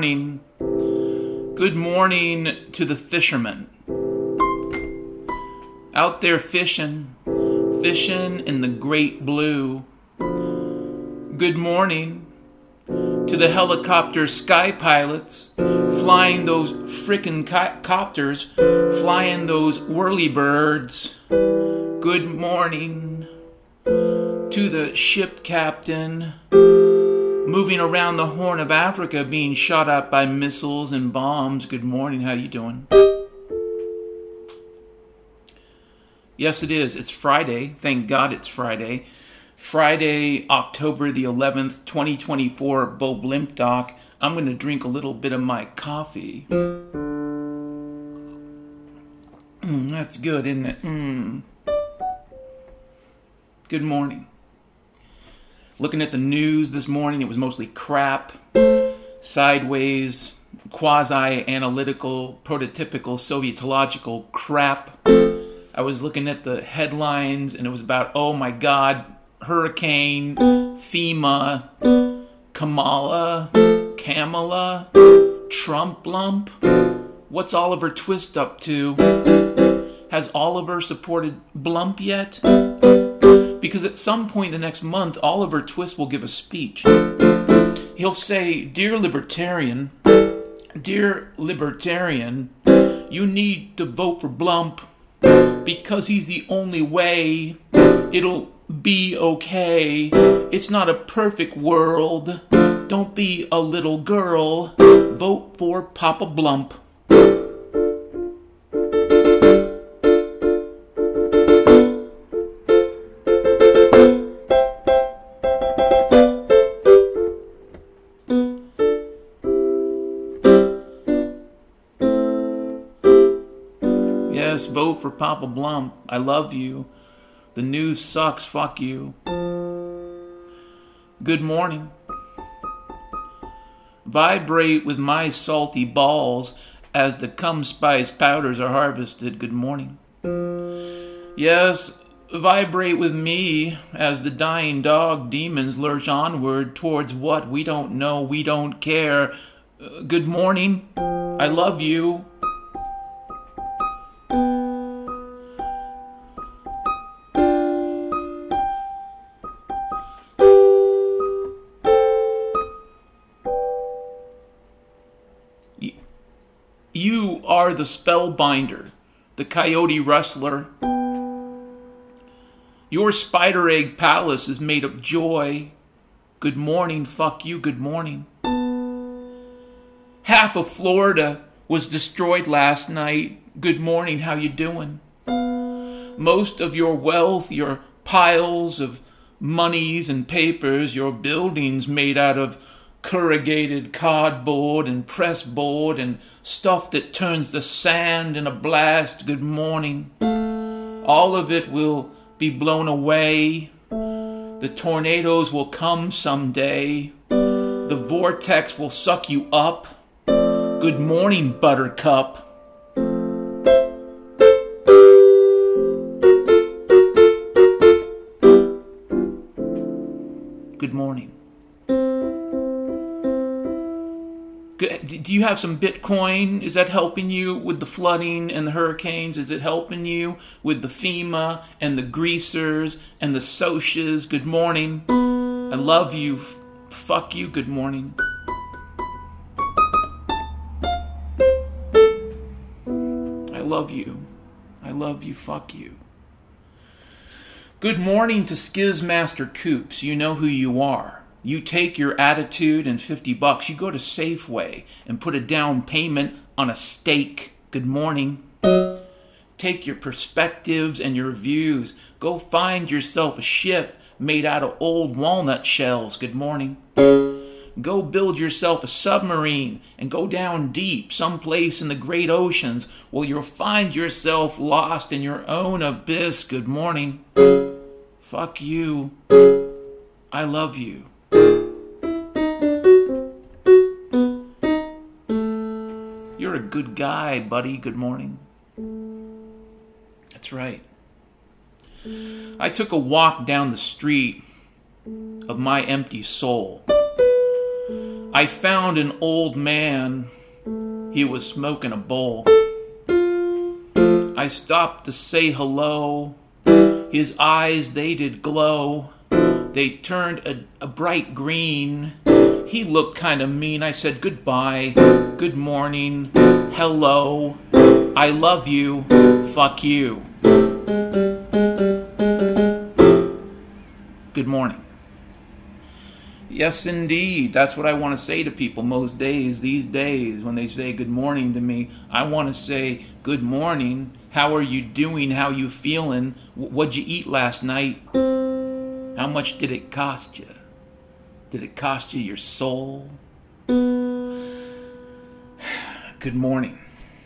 morning. Good morning to the fishermen. Out there fishing in the great blue. Good morning to the helicopter sky pilots flying those frickin' copters, flying those whirlybirds. Good morning to the ship captain moving around the Horn of Africa being shot at by missiles and bombs. Good morning, how you doing? Yes, it is. It's Friday. Thank God it's Friday. Friday, October the 11th, 2024, Bo Blimp Doc. I'm going to drink a little bit of my coffee. That's good, isn't it? Good morning. Looking at the news this morning, it was mostly crap, sideways, quasi-analytical, prototypical, Sovietological crap. I was looking at the headlines, and it was about, oh my God, hurricane, FEMA, Kamala, Trump lump. What's Oliver Twist up to? Has Oliver supported Blump yet? Because at some point the next month, Oliver Twist will give a speech. He'll say, Dear Libertarian, you need to vote for Blump because he's the only way it'll be okay. It's not a perfect world. Don't be a little girl. Vote for Papa Blump. Yes, vote for Papa Blump. I love you. The news sucks. Fuck you. Good morning. Vibrate with my salty balls as the cum spice powders are harvested. Good morning. Yes, vibrate with me as the dying dog demons lurch onward towards what we don't know, we don't care. Good morning. I love you. You are the spellbinder, the coyote rustler. Your spider egg palace is made of joy. Good morning, fuck you, good morning. Half of Florida was destroyed last night. Good morning, how you doing? Most of your wealth, your piles of monies and papers, your buildings made out of corrugated cardboard and pressboard and stuff that turns the sand in a blast. Good morning. All of it will be blown away. The tornadoes will come someday. The vortex will suck you up. Good morning, Buttercup. Good morning. Do you have some Bitcoin? Is that helping you with the flooding and the hurricanes? Is it helping you with the FEMA and the greasers and the socias? Good morning. I love you. Fuck you. Good morning. I love you. I love you. Fuck you. Good morning to Skizmaster Coops. You know who you are. You take your attitude and $50. You go to Safeway and put a down payment on a steak. Good morning. Take your perspectives and your views. Go find yourself a ship made out of old walnut shells. Good morning. Go build yourself a submarine and go down deep, someplace in the great oceans, where you'll find yourself lost in your own abyss. Good morning. Fuck you. I love you. You're a good guy, buddy. Good morning. That's right. I took a walk down the street of my empty soul. I found an old man. He was smoking a bowl. I stopped to say hello. His eyes, they did glow. They turned a bright green. He looked kind of mean. I said goodbye, good morning, hello, I love you, fuck you. Good morning. Yes, indeed. That's what I want to say to people most days. These days, when they say good morning to me, I want to say good morning. How are you doing? How you feeling? What'd you eat last night? How much did it cost you? Did it cost you your soul? Good morning.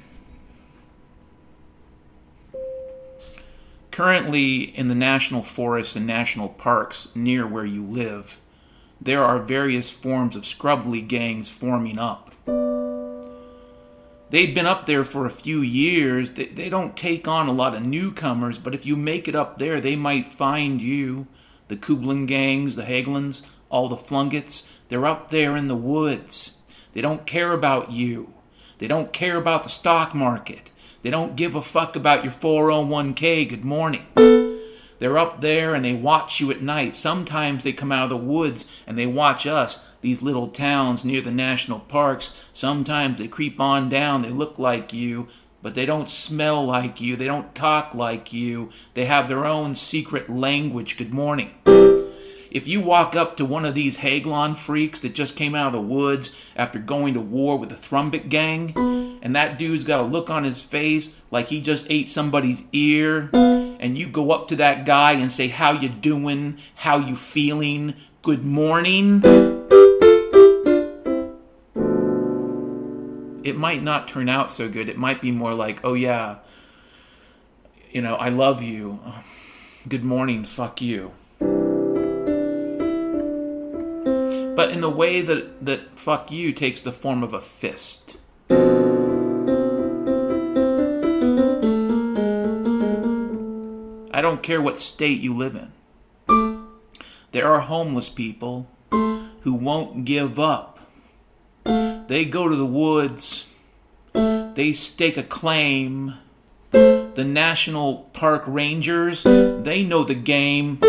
Currently, in the national forests and national parks near where you live, there are various forms of scrubly gangs forming up. They've been up there for a few years. They don't take on a lot of newcomers, but if you make it up there, they might find you. The Kublin gangs, the Hagelins, all the Flungets, they're up there in the woods. They don't care about you. They don't care about the stock market. They don't give a fuck about your 401k. Good morning. They're up there and they watch you at night. Sometimes they come out of the woods and they watch us, these little towns near the national parks. Sometimes they creep on down. They look like you, but they don't smell like you. They don't talk like you. They have their own secret language. Good morning. If you walk up to one of these Haglon freaks that just came out of the woods after going to war with the Thrumbik gang, and that dude's got a look on his face like he just ate somebody's ear, and you go up to that guy and say, how you doing? How you feeling? Good morning? It might not turn out so good. It might be more like, oh yeah, I love you. Good morning, fuck you. But in the way that fuck you takes the form of a fist. I don't care what state you live in. There are homeless people who won't give up. They go to the woods. They stake a claim. The National Park Rangers, they know the game.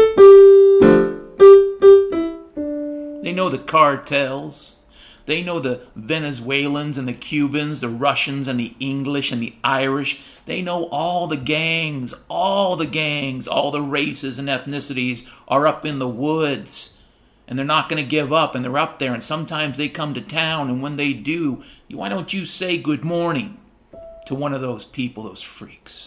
They know the cartels. They know the Venezuelans and the Cubans, the Russians and the English and the Irish. They know all the gangs, all the races and ethnicities are up in the woods. And they're not going to give up, and they're up there, and sometimes they come to town, and when they do, why don't you say good morning to one of those people, those freaks?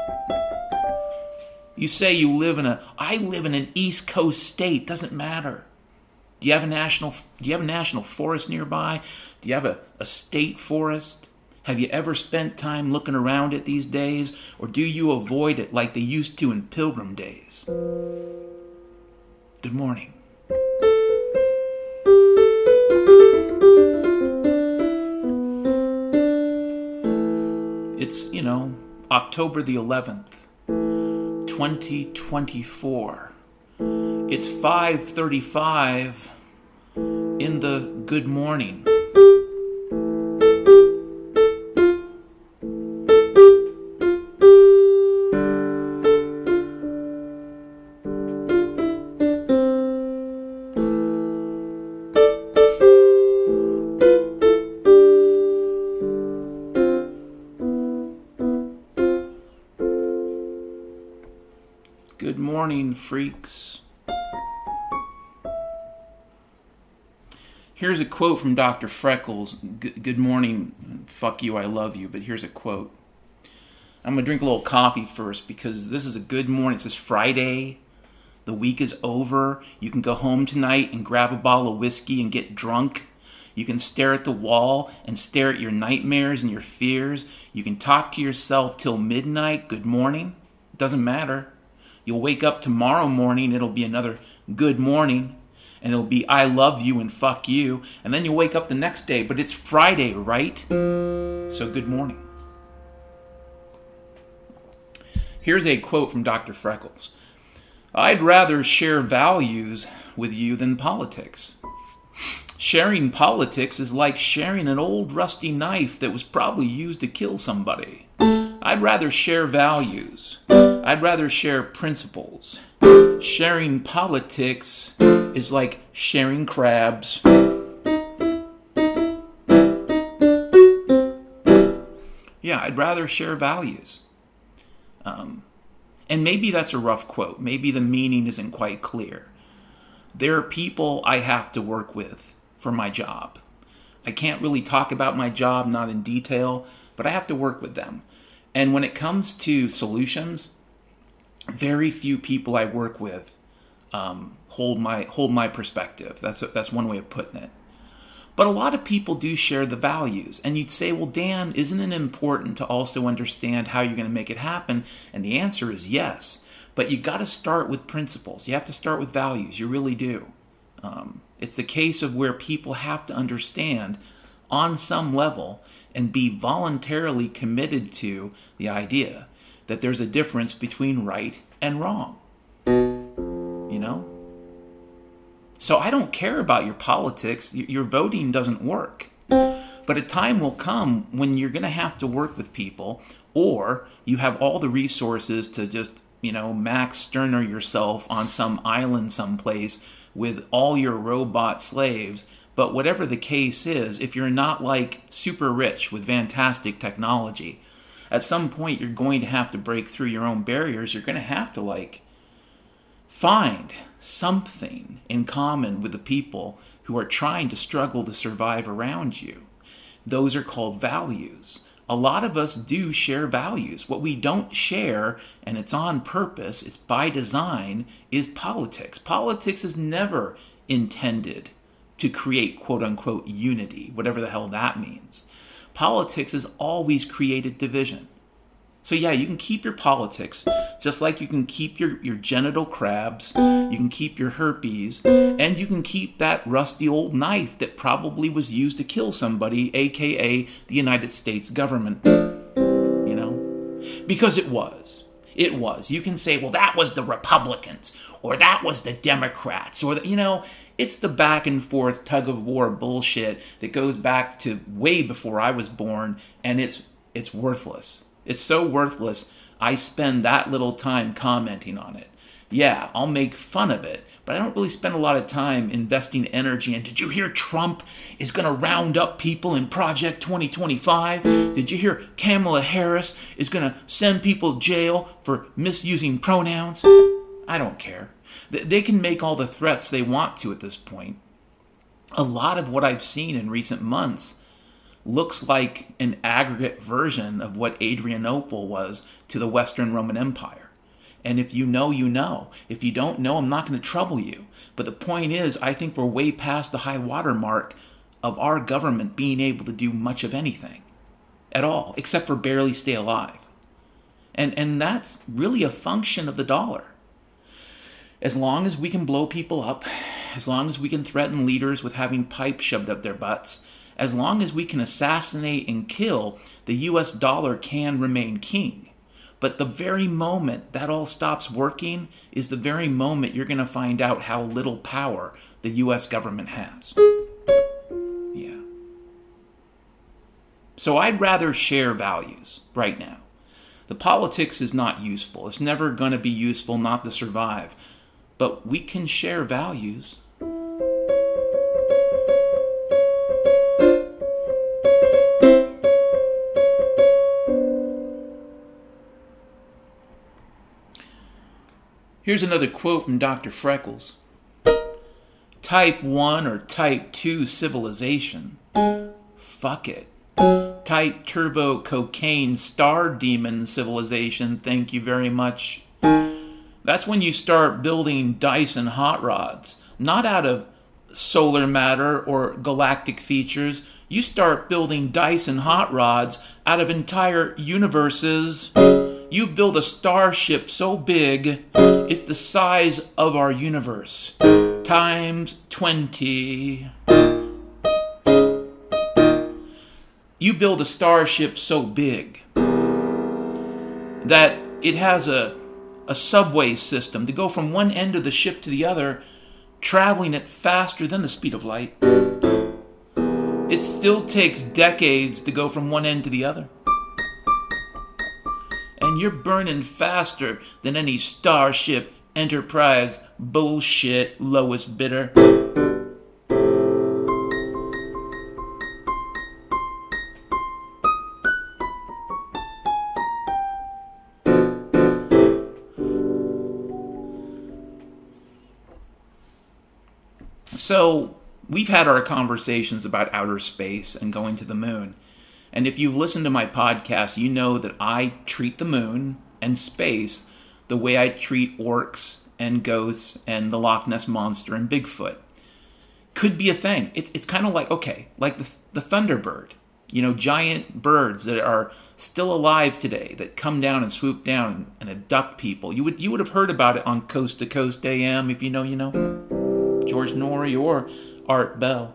You say I live in an East Coast state, doesn't matter. Do you have a national forest nearby? Do you have a state forest? Have you ever spent time looking around it these days? Or do you avoid it like they used to in Pilgrim days? Good morning. It's, October the 11th, 2024. It's 5:35 in the good morning. Good morning, freaks. Here's a quote from Dr. Freckles. Good morning, fuck you, I love you. But here's a quote. I'm going to drink a little coffee first because this is a good morning. It's just Friday. The week is over. You can go home tonight and grab a bottle of whiskey and get drunk. You can stare at the wall and stare at your nightmares and your fears. You can talk to yourself till midnight. Good morning. It doesn't matter. You'll wake up tomorrow morning. It'll be another good morning. And it'll be I love you and fuck you. And then you wake up the next day. But it's Friday, right? So good morning. Here's a quote from Dr. Freckles. I'd rather share values with you than politics. Sharing politics is like sharing an old rusty knife that was probably used to kill somebody. I'd rather share values. I'd rather share principles. Sharing politics is like sharing crabs. Yeah, I'd rather share values. And maybe that's a rough quote. Maybe the meaning isn't quite clear. There are people I have to work with for my job. I can't really talk about my job, not in detail, but I have to work with them. And when it comes to solutions, very few people I work with hold my perspective. That's one way of putting it. But a lot of people do share the values. And you'd say, well, Dan, isn't it important to also understand how you're going to make it happen? And the answer is yes. But you got to start with principles. You have to start with values. You really do. It's the case of where people have to understand on some level and be voluntarily committed to the idea that there's a difference between right and wrong. You know? So I don't care about your politics. Your voting doesn't work. But a time will come when you're going to have to work with people, or you have all the resources to just, Max Stirner yourself on some island someplace with all your robot slaves. But whatever the case is, if you're not like super rich with fantastic technology, at some point you're going to have to break through your own barriers. You're going to have to find something in common with the people who are trying to struggle to survive around you. Those are called values. A lot of us do share values. What we don't share, and it's on purpose, it's by design, is politics. Politics is never intended to create quote-unquote unity, whatever the hell that means. Politics has always created division. So yeah, you can keep your politics, just like you can keep your genital crabs, you can keep your herpes, and you can keep that rusty old knife that probably was used to kill somebody, aka the United States government. Because it was. It was. You can say, well, that was the Republicans, or that was the Democrats, or it's the back and forth tug of war bullshit that goes back to way before I was born, and it's worthless. It's so worthless, I spend that little time commenting on it. Yeah, I'll make fun of it, but I don't really spend a lot of time investing energy in, did you hear Trump is going to round up people in Project 2025? Did you hear Kamala Harris is going to send people to jail for misusing pronouns? I don't care. They can make all the threats they want to at this point. A lot of what I've seen in recent months looks like an aggregate version of what Adrianople was to the Western Roman Empire. And if you know, you know. If you don't know, I'm not going to trouble you. But the point is, I think we're way past the high water mark of our government being able to do much of anything at all, except for barely stay alive. And that's really a function of the dollar. As long as we can blow people up, as long as we can threaten leaders with having pipes shoved up their butts, as long as we can assassinate and kill, the US dollar can remain king. But the very moment that all stops working is the very moment you're going to find out how little power the US government has. Yeah. So I'd rather share values right now. The politics is not useful. It's never going to be useful not to survive. But we can share values. Here's another quote from Dr. Freckles. Type 1 or Type 2 civilization. Fuck it. Type turbo cocaine star demon civilization, thank you very much. That's when you start building Dyson hot rods. Not out of solar matter or galactic features. You start building Dyson hot rods out of entire universes. You build a starship so big, it's the size of our universe. Times 20. You build a starship so big that it has a subway system to go from one end of the ship to the other, traveling at faster than the speed of light. It still takes decades to go from one end to the other. And you're burning faster than any Starship Enterprise bullshit lowest bidder. So, we've had our conversations about outer space and going to the moon. And if you've listened to my podcast, you know that I treat the moon and space the way I treat orcs and ghosts and the Loch Ness Monster and Bigfoot. Could be a thing. It's kind of like, okay, like the Thunderbird. You know, giant birds that are still alive today that come down and swoop down and abduct people. You would have heard about it on Coast to Coast AM, if you know, you know. George Norrie or Art Bell.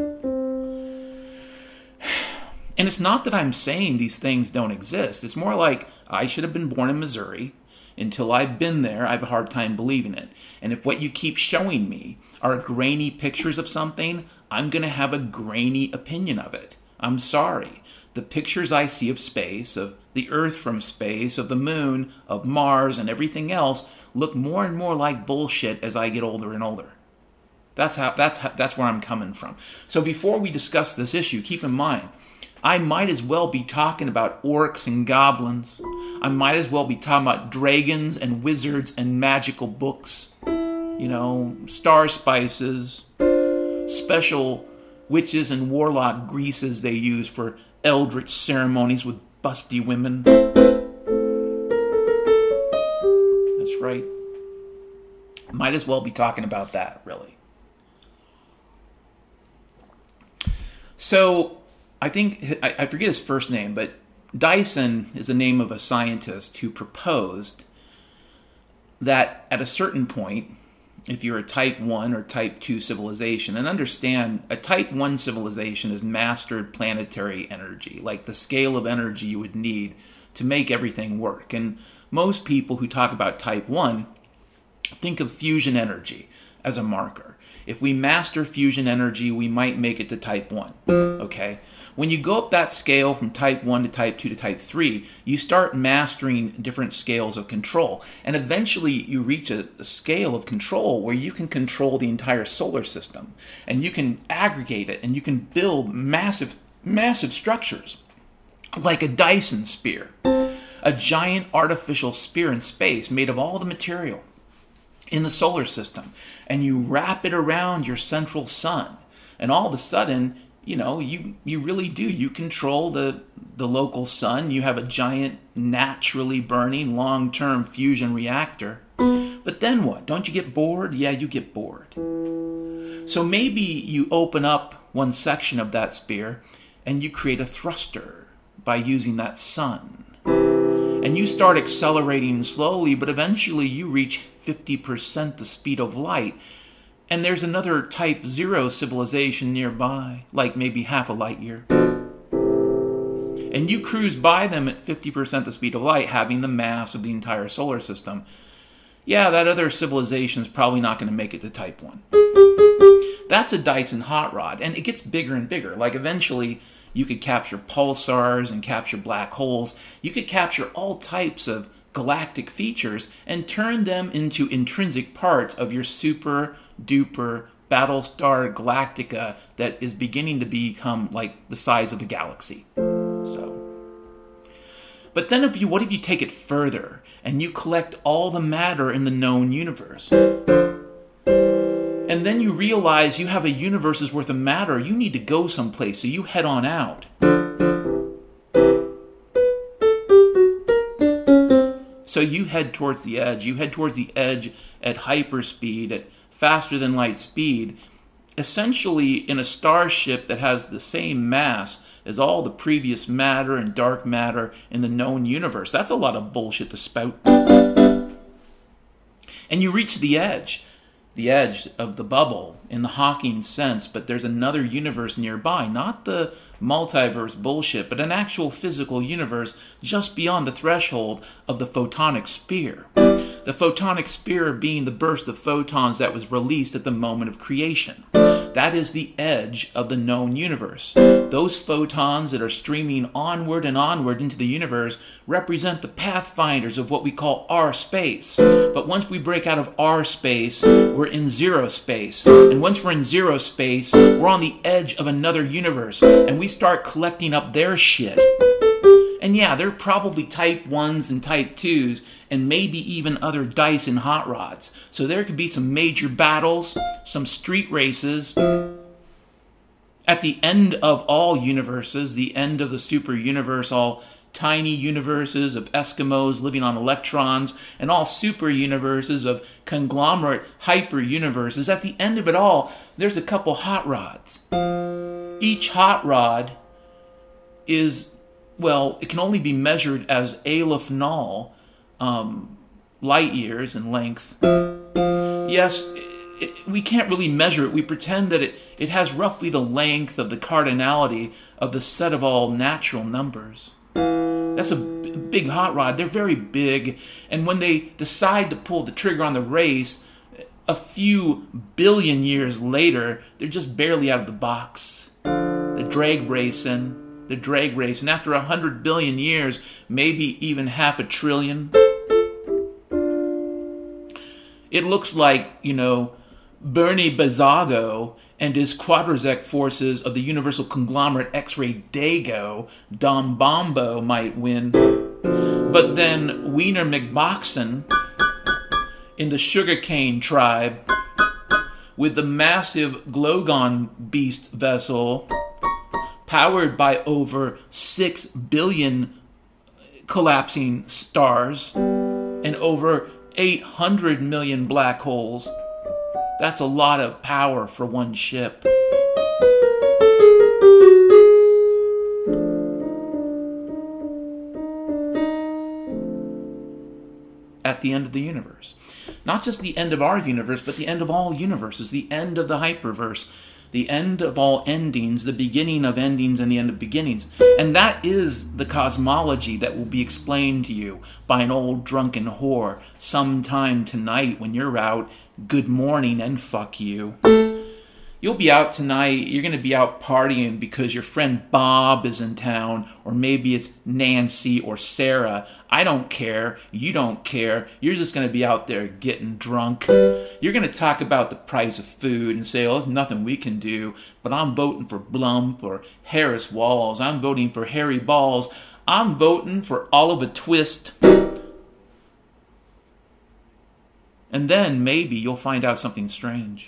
And it's not that I'm saying these things don't exist. It's more like I should have been born in Missouri. Until I've been there, I have a hard time believing it. And if what you keep showing me are grainy pictures of something, I'm going to have a grainy opinion of it. I'm sorry. The pictures I see of space, of the Earth from space, of the moon, of Mars, and everything else look more and more like bullshit as I get older and older. That's where I'm coming from. So before we discuss this issue, keep in mind, I might as well be talking about orcs and goblins. I might as well be talking about dragons and wizards and magical books. You know, star spices, special witches and warlock greases they use for eldritch ceremonies with busty women. That's right. Might as well be talking about that, really. So, I think, I forget his first name, but Dyson is the name of a scientist who proposed that at a certain point, if you're a type 1 or type 2 civilization, and understand, a type 1 civilization is mastered planetary energy, like the scale of energy you would need to make everything work. And most people who talk about type 1 think of fusion energy as a marker. If we master fusion energy, we might make it to type 1, okay? When you go up that scale from type 1 to type 2 to type 3, you start mastering different scales of control. And eventually you reach a scale of control where you can control the entire solar system. And you can aggregate it, and you can build massive, massive structures. Like a Dyson sphere. A giant artificial sphere in space made of all the material in the solar system, and you wrap it around your central sun, and all of a sudden, you know, you really do. You control the local sun. You have a giant, naturally burning, long-term fusion reactor. But then what? Don't you get bored? Yeah, you get bored. So maybe you open up one section of that sphere, and you create a thruster by using that sun. And you start accelerating slowly, but eventually you reach 50% the speed of light. And there's another type 0 civilization nearby, like maybe half a light year. And you cruise by them at 50% the speed of light, having the mass of the entire solar system. Yeah, that other civilization is probably not going to make it to type 1. That's a Dyson hot rod, and it gets bigger and bigger. Like eventually you could capture pulsars and capture black holes. You could capture all types of galactic features and turn them into intrinsic parts of your super duper Battlestar Galactica that is beginning to become like the size of a galaxy. But then what if you take it further and you collect all the matter in the known universe? And then you realize you have a universe's worth of matter. You need to go someplace, so you head on out. So you head towards the edge. You head towards the edge at hyperspeed, at faster than light speed, essentially in a starship that has the same mass as all the previous matter and dark matter in the known universe. That's a lot of bullshit to spout. And you reach the edge of the bubble in the Hawking sense, but there's another universe nearby, not the multiverse bullshit, but an actual physical universe just beyond the threshold of the photonic sphere. The photonic sphere being the burst of photons that was released at the moment of creation. That is the edge of the known universe. Those photons that are streaming onward and onward into the universe represent the pathfinders of what we call our space. But once we break out of our space, we're in zero space. And once we're in zero space, we're on the edge of another universe. And we start collecting up their shit. And yeah, there are probably type 1s and type 2s, and maybe even other dice and hot rods. So there could be some major battles, some street races. At the end of all universes, the end of the super universe, all tiny universes of Eskimos living on electrons, and all super universes of conglomerate hyper universes, at the end of it all, there's a couple hot rods. Each hot rod is, well, it can only be measured as Aleph Null light years in length. Yes, we can't really measure it. We pretend that it has roughly the length of the cardinality of the set of all natural numbers. That's a big hot rod. They're very big. And when they decide to pull the trigger on the race, a few billion years later, they're just barely out of the box. The drag racing. And after 100 billion years, maybe even half a trillion, it looks like, Bernie Bazago and his Quadrazec forces of the Universal Conglomerate X-Ray Dago, Dom Bombo, might win. But then Wiener McBoxen in the Sugarcane Tribe with the massive Glogon Beast vessel powered by over 6 billion collapsing stars and over 800 million black holes. That's a lot of power for one ship. At the end of the universe. Not just the end of our universe, but the end of all universes, the end of the hyperverse, the end of all endings, the beginning of endings, and the end of beginnings. And that is the cosmology that will be explained to you by an old drunken whore sometime tonight when you're out. Good morning and fuck you. You'll be out tonight, you're going to be out partying because your friend Bob is in town, or maybe it's Nancy or Sarah. I don't care. You don't care. You're just going to be out there getting drunk. You're going to talk about the price of food and say, oh, there's nothing we can do, but I'm voting for Blump or Harris Walls. I'm voting for Harry Balls. I'm voting for Oliver Twist. And then maybe you'll find out something strange.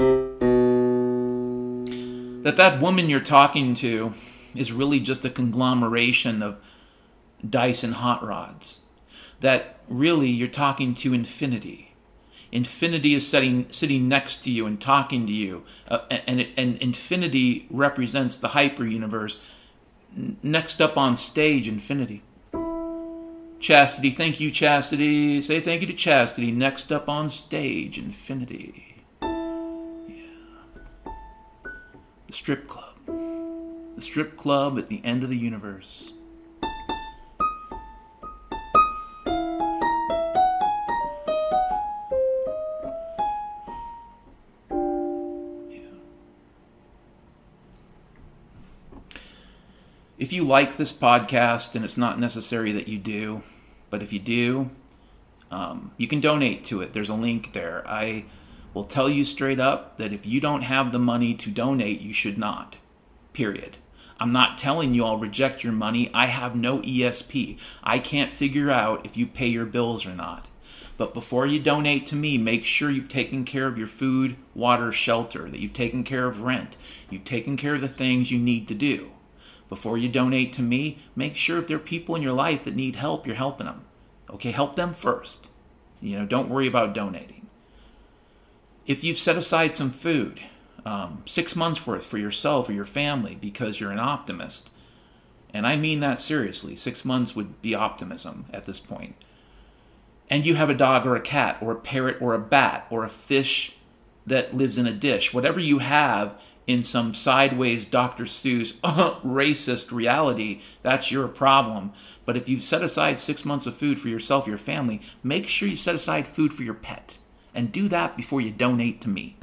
That woman you're talking to is really just a conglomeration of dice and hot rods. That really you're talking to infinity. Infinity is sitting next to you and talking to you. And infinity represents the hyper-universe. Next up on stage, infinity. Chastity, thank you, Chastity. Say thank you to Chastity. Next up on stage, infinity. The strip club. The strip club at the end of the universe. If you like this podcast, and it's not necessary that you do, but if you do, you can donate to it. There's a link there. I will tell you straight up that if you don't have the money to donate, you should not. Period. I'm not telling you I'll reject your money. I have no ESP. I can't figure out if you pay your bills or not. But before you donate to me, make sure you've taken care of your food, water, shelter, that you've taken care of rent. You've taken care of the things you need to do. Before you donate to me, make sure if there are people in your life that need help, you're helping them. Okay, help them first. Don't worry about donating. If you've set aside some food, 6 months worth for yourself or your family because you're an optimist, and I mean that seriously, 6 months would be optimism at this point, and you have a dog or a cat or a parrot or a bat or a fish that lives in a dish, whatever you have in some sideways Dr. Seuss racist reality, that's your problem. But if you've set aside 6 months of food for yourself, your family, make sure you set aside food for your pet. And do that before you donate to me.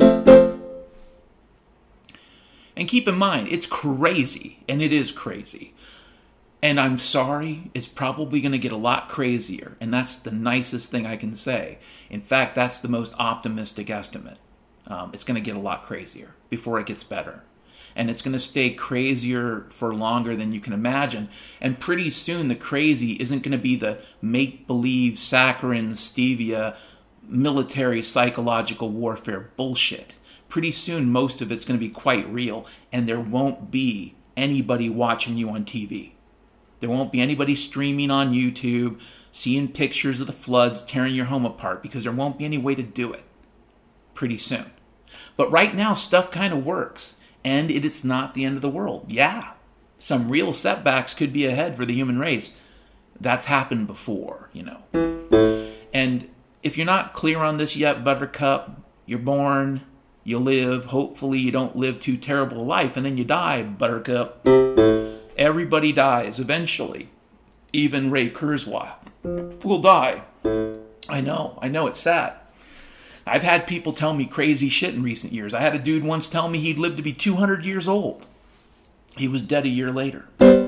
And keep in mind, it's crazy, and it is crazy. And I'm sorry, it's probably going to get a lot crazier, and that's the nicest thing I can say. In fact, that's the most optimistic estimate. It's going to get a lot crazier before it gets better. And it's going to stay crazier for longer than you can imagine. And pretty soon, the crazy isn't going to be the make-believe, saccharin, stevia, military psychological warfare bullshit. Pretty soon, most of it's going to be quite real, and there won't be anybody watching you on TV. There won't be anybody streaming on YouTube, seeing pictures of the floods tearing your home apart, because there won't be any way to do it pretty soon. But right now, stuff kind of works, and it is not the end of the world. Yeah, some real setbacks could be ahead for the human race. That's happened before, you know. And if you're not clear on this yet, Buttercup, you're born, you live, hopefully you don't live too terrible a life, and then you die, Buttercup. Everybody dies eventually. Even Ray Kurzweil will die. I know, it's sad. I've had people tell me crazy shit in recent years. I had a dude once tell me he'd live to be 200 years old. He was dead a year later.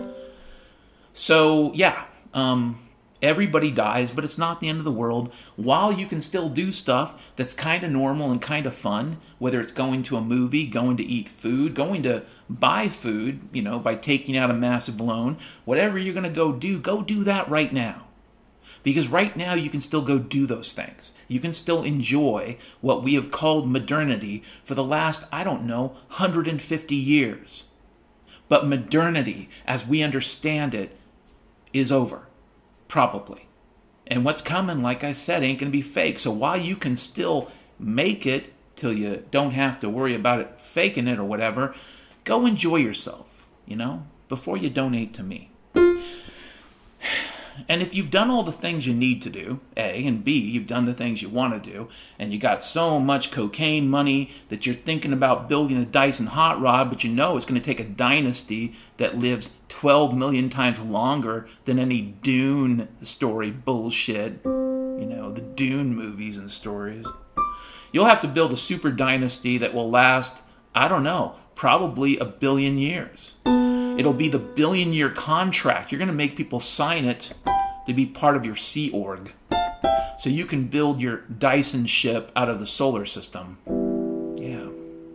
So, yeah, everybody dies, but it's not the end of the world. While you can still do stuff that's kind of normal and kind of fun, whether it's going to a movie, going to eat food, going to buy food, you know, by taking out a massive loan, whatever you're going to go do that right now. Because right now you can still go do those things. You can still enjoy what we have called modernity for the last, 150 years. But modernity, as we understand it, is over. Probably. And what's coming, like I said, ain't going to be fake. So while you can still make it till you don't have to worry about it faking it or whatever, go enjoy yourself, before you donate to me. And if you've done all the things you need to do, A, and B, you've done the things you want to do, and you got so much cocaine money that you're thinking about building a Dyson hot rod, but you know it's going to take a dynasty that lives 12 million times longer than any Dune story bullshit. The Dune movies and stories. You'll have to build a super dynasty that will last, probably 1 billion years. It'll be the 1 billion-year contract. You're going to make people sign it to be part of your Sea Org. So you can build your Dyson ship out of the solar system. Yeah.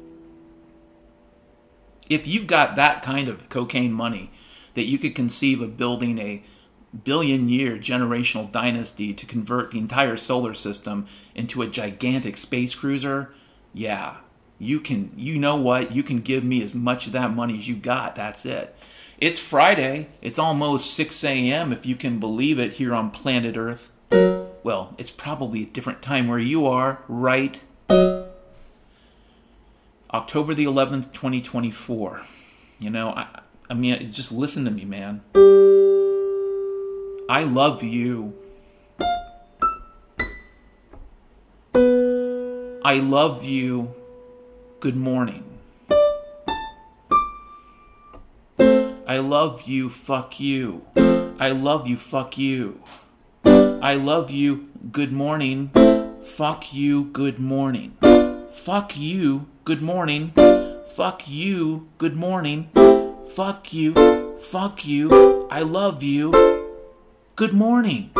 If you've got that kind of cocaine money that you could conceive of building a 1 billion-year generational dynasty to convert the entire solar system into a gigantic space cruiser, yeah. You can give me as much of that money as you got. That's it. It's Friday. It's almost 6 a.m. if you can believe it here on planet Earth. Well, it's probably a different time where you are, right? October the 11th, 2024. Just listen to me, man. I love you. I love you. Good morning. I love you, fuck you. I love you, fuck you. I love you, good morning. Fuck you, good morning. Fuck you, good morning. Fuck you, good morning. Fuck you, I love you, good morning.